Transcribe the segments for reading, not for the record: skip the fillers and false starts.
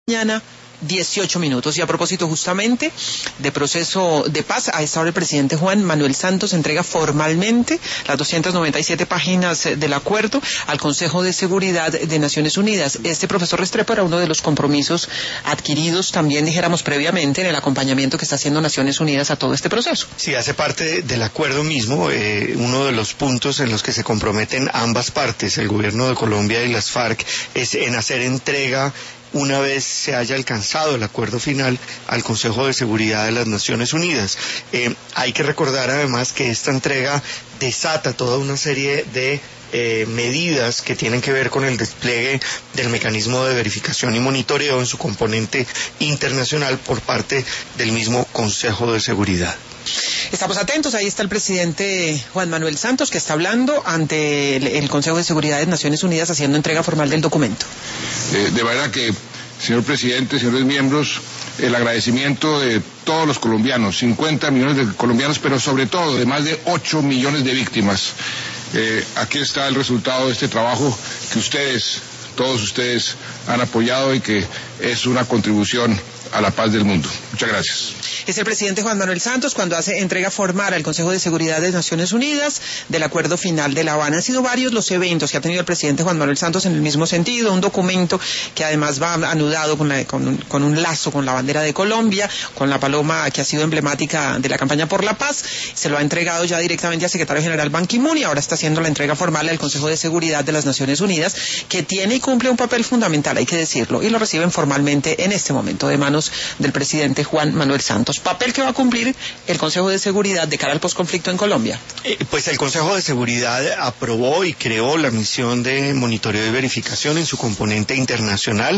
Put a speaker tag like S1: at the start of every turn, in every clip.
S1: Mañana 18 minutos. Y a propósito justamente de proceso de paz, a esta hora el presidente Juan Manuel Santos entrega formalmente las 297 páginas del acuerdo al Consejo de Seguridad de Naciones Unidas. Profesor Restrepo, era uno de los compromisos adquiridos también, dijéramos, previamente en el acompañamiento que está haciendo Naciones Unidas a todo este proceso.
S2: Sí, hace parte del acuerdo mismo, uno de los puntos en los que se comprometen ambas partes, el gobierno de Colombia y las FARC, es en hacer entrega una vez se haya alcanzado el acuerdo final al Consejo de Seguridad de las Naciones Unidas. Hay que recordar además que esta entrega desata toda una serie de medidas que tienen que ver con el despliegue del mecanismo de verificación y monitoreo en su componente internacional por parte del mismo Consejo de Seguridad.
S1: Estamos atentos, ahí está el presidente Juan Manuel Santos, que está hablando ante el Consejo de Seguridad de Naciones Unidas haciendo entrega formal del documento.
S3: De manera que, señor presidente, señores miembros, el agradecimiento de todos los colombianos, 50 millones de colombianos, pero sobre todo de más de 8 millones de víctimas. Aquí está el resultado de este trabajo que ustedes, todos ustedes, han apoyado y que es una contribución a la paz del mundo. Muchas gracias.
S1: Es el presidente Juan Manuel Santos cuando hace entrega formal al Consejo de Seguridad de Naciones Unidas del acuerdo final de La Habana. Han sido varios los eventos que ha tenido el presidente Juan Manuel Santos en el mismo sentido, un documento que además va anudado con un lazo con la bandera de Colombia, con la paloma que ha sido emblemática de la campaña por la paz. Se lo ha entregado ya directamente al secretario general Ban Ki-moon y ahora está haciendo la entrega formal al Consejo de Seguridad de las Naciones Unidas, que tiene y cumple un papel fundamental, hay que decirlo, y lo reciben formalmente en este momento de manos del presidente Juan Manuel Santos. Papel que va a cumplir el Consejo de Seguridad de cara al posconflicto en Colombia.
S2: Pues el Consejo de Seguridad aprobó y creó la misión de monitoreo y verificación en su componente internacional.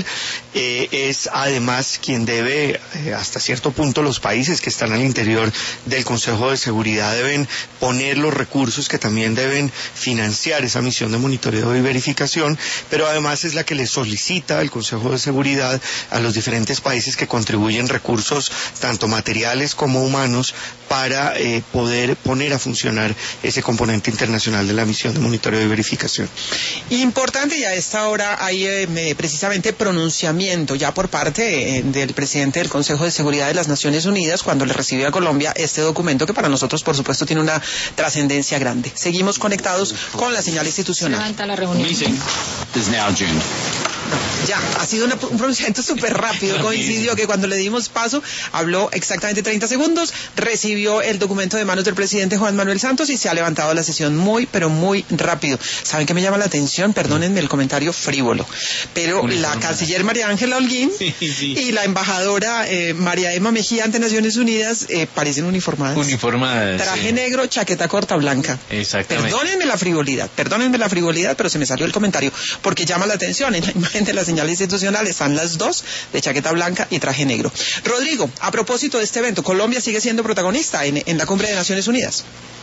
S2: Es además quien debe, hasta cierto punto, los países que están al interior del Consejo de Seguridad deben poner los recursos que también deben financiar esa misión de monitoreo y verificación, pero además es la que le solicita al Consejo de Seguridad a los diferentes países que contribuyen recursos tanto materiales como humanos para poder poner a funcionar ese componente internacional de la misión de monitoreo y verificación.
S1: Importante, y a esta hora hay precisamente pronunciamiento ya por parte del presidente del Consejo de Seguridad de las Naciones Unidas cuando le recibió a Colombia este documento que para nosotros por supuesto tiene una trascendencia grande. Seguimos conectados con la señal institucional.
S4: Levanta la reunión.
S1: Ya, ha sido un pronunciamiento súper rápido, coincidió que cuando le dimos paso, habló exactamente 30 segundos, recibió el documento de manos del presidente Juan Manuel Santos y se ha levantado la sesión muy, pero muy rápido. ¿Saben qué me llama la atención? Perdónenme el comentario frívolo, pero la canciller María Ángela Holguín y la embajadora María Emma Mejía ante Naciones Unidas parecen uniformadas. Traje negro, chaqueta corta blanca.
S5: Exactamente.
S1: Perdónenme la frivolidad, pero se me salió el comentario, porque llama la atención. En la imagen de la señal institucional están las dos de chaqueta blanca y traje negro. Rodrigo, a propósito de este evento, Colombia sigue siendo protagonista en la cumbre de Naciones Unidas.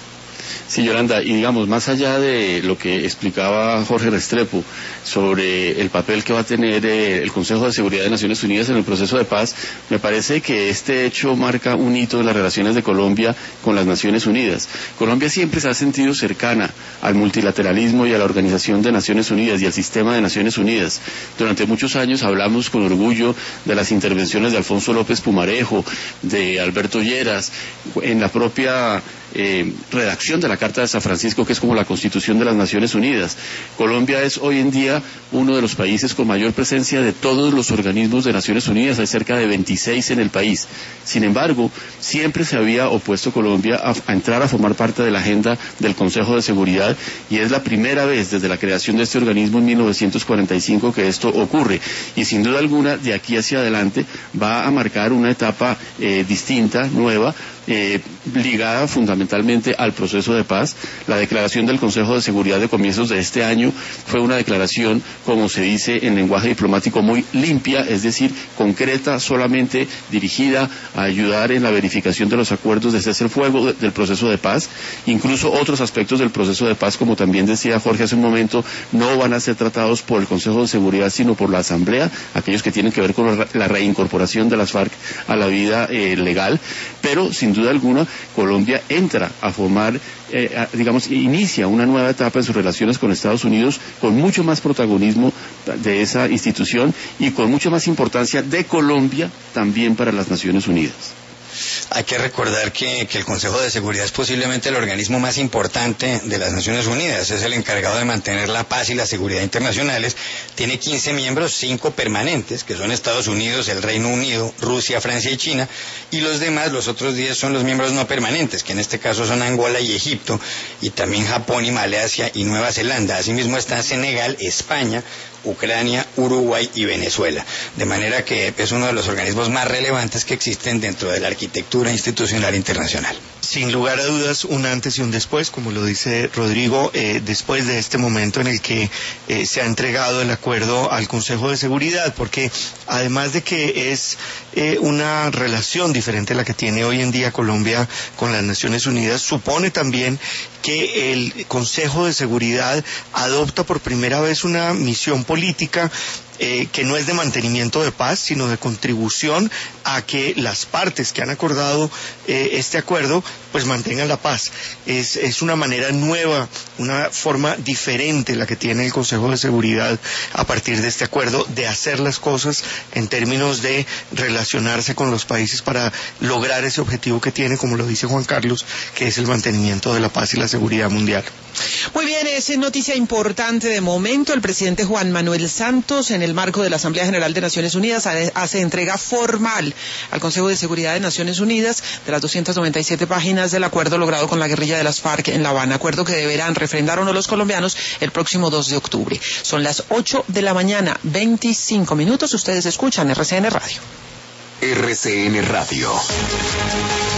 S6: Sí, Yolanda, y digamos, más allá de lo que explicaba Jorge Restrepo sobre el papel que va a tener el Consejo de Seguridad de Naciones Unidas en el proceso de paz, me parece que este hecho marca un hito en las relaciones de Colombia con las Naciones Unidas. Colombia siempre se ha sentido cercana al multilateralismo y a la Organización de Naciones Unidas y al sistema de Naciones Unidas. Durante muchos años hablamos con orgullo de las intervenciones de Alfonso López Pumarejo, de Alberto Lleras, en la propia redacción de la Carta de San Francisco, que es como la Constitución de las Naciones Unidas. Colombia es hoy en día uno de los países con mayor presencia de todos los organismos de Naciones Unidas, hay cerca de 26 en el país. Sin embargo, siempre se había opuesto Colombia a entrar a formar parte de la agenda del Consejo de Seguridad y es la primera vez desde la creación de este organismo en 1945 que esto ocurre y sin duda alguna de aquí hacia adelante va a marcar una etapa distinta, nueva, ligada fundamentalmente al proceso de paz. La declaración del Consejo de Seguridad de comienzos de este año fue una declaración, como se dice en lenguaje diplomático, muy limpia, es decir, concreta, solamente dirigida a ayudar en la verificación de los acuerdos de cese al fuego del proceso de paz. Incluso otros aspectos del proceso de paz, como también decía Jorge hace un momento, no van a ser tratados por el Consejo de Seguridad, sino por la Asamblea, aquellos que tienen que ver con la reincorporación de las FARC a la vida legal, pero sin duda alguna Colombia entra a formar, inicia una nueva etapa en sus relaciones con Estados Unidos, con mucho más protagonismo de esa institución y con mucha más importancia de Colombia también para las Naciones Unidas.
S4: Hay que recordar que el Consejo de Seguridad es posiblemente el organismo más importante de las Naciones Unidas. Es el encargado de mantener la paz y la seguridad internacionales. Tiene 15 miembros, 5 permanentes, que son Estados Unidos, el Reino Unido, Rusia, Francia y China. Y los demás, los otros 10, son los miembros no permanentes, que en este caso son Angola y Egipto, y también Japón y Malasia y Nueva Zelanda. Asimismo están Senegal, España, Ucrania, Uruguay y Venezuela. De manera que es uno de los organismos más relevantes que existen dentro de la arquitectura institucional internacional.
S2: Sin lugar a dudas, un antes y un después, como lo dice Rodrigo, después de este momento en el que se ha entregado el acuerdo al Consejo de Seguridad, porque además de que es una relación diferente a la que tiene hoy en día Colombia con las Naciones Unidas, supone también que el Consejo de Seguridad adopta por primera vez una misión política que no es de mantenimiento de paz, sino de contribución a que las partes que han acordado este acuerdo, pues mantengan la paz. Es una manera nueva, una forma diferente la que tiene el Consejo de Seguridad a partir de este acuerdo, de hacer las cosas en términos de relacionarse con los países para lograr ese objetivo que tiene, como lo dice Juan Carlos, que es el mantenimiento de la paz y la seguridad mundial.
S1: Muy bien, es noticia importante de momento. El presidente Juan Manuel Santos, en el marco de la Asamblea General de Naciones Unidas, hace entrega formal al Consejo de Seguridad de Naciones Unidas de las 297 páginas del acuerdo logrado con la guerrilla de las FARC en La Habana, acuerdo que deberán refrendar o no los colombianos el próximo 2 de octubre. Son las 8 de la mañana, 25 minutos. Ustedes escuchan RCN Radio.
S5: RCN Radio.